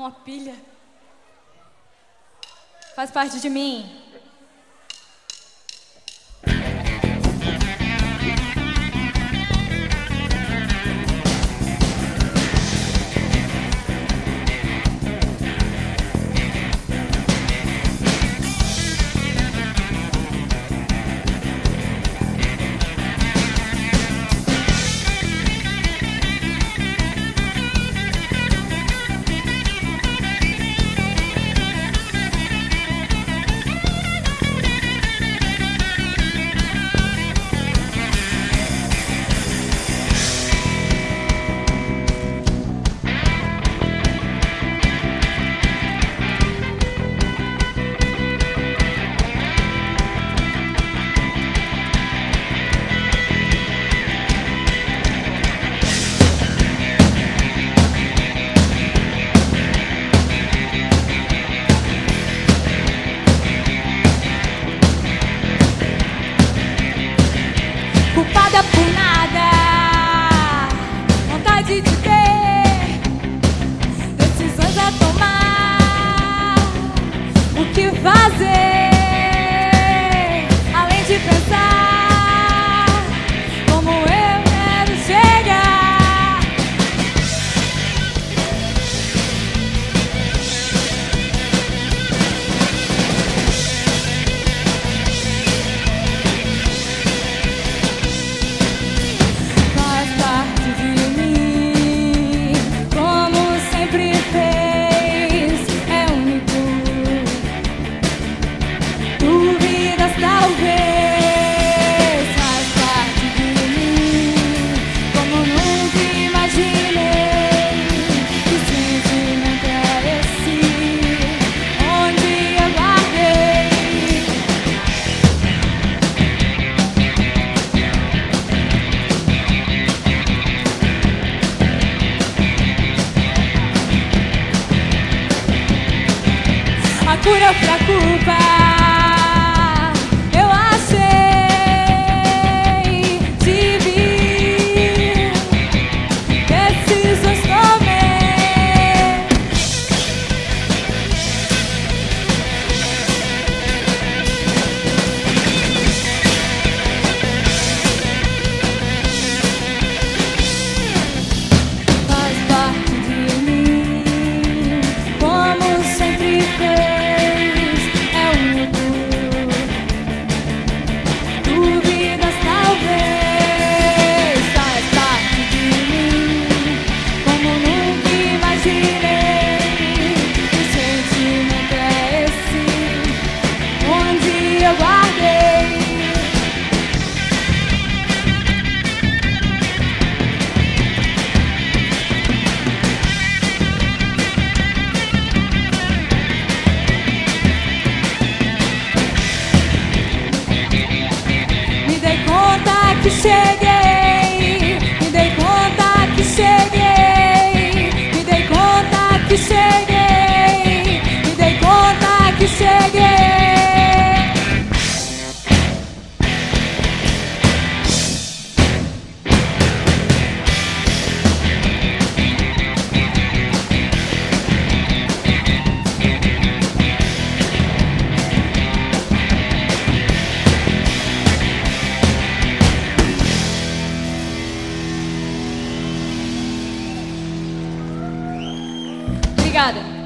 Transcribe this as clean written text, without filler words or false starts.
uma pilha. Faz parte de mim. Culpada por nada, vontade de ter decisões a tomar, o que fazer, além de pensar como eu quero chegar. A cura pra culpa eu achei, tive decisões tomei. Faz parte de mim, como sempre fez. Que cheguei, me dei conta que cheguei, me dei conta que cheguei, me dei conta que cheguei. Obrigada.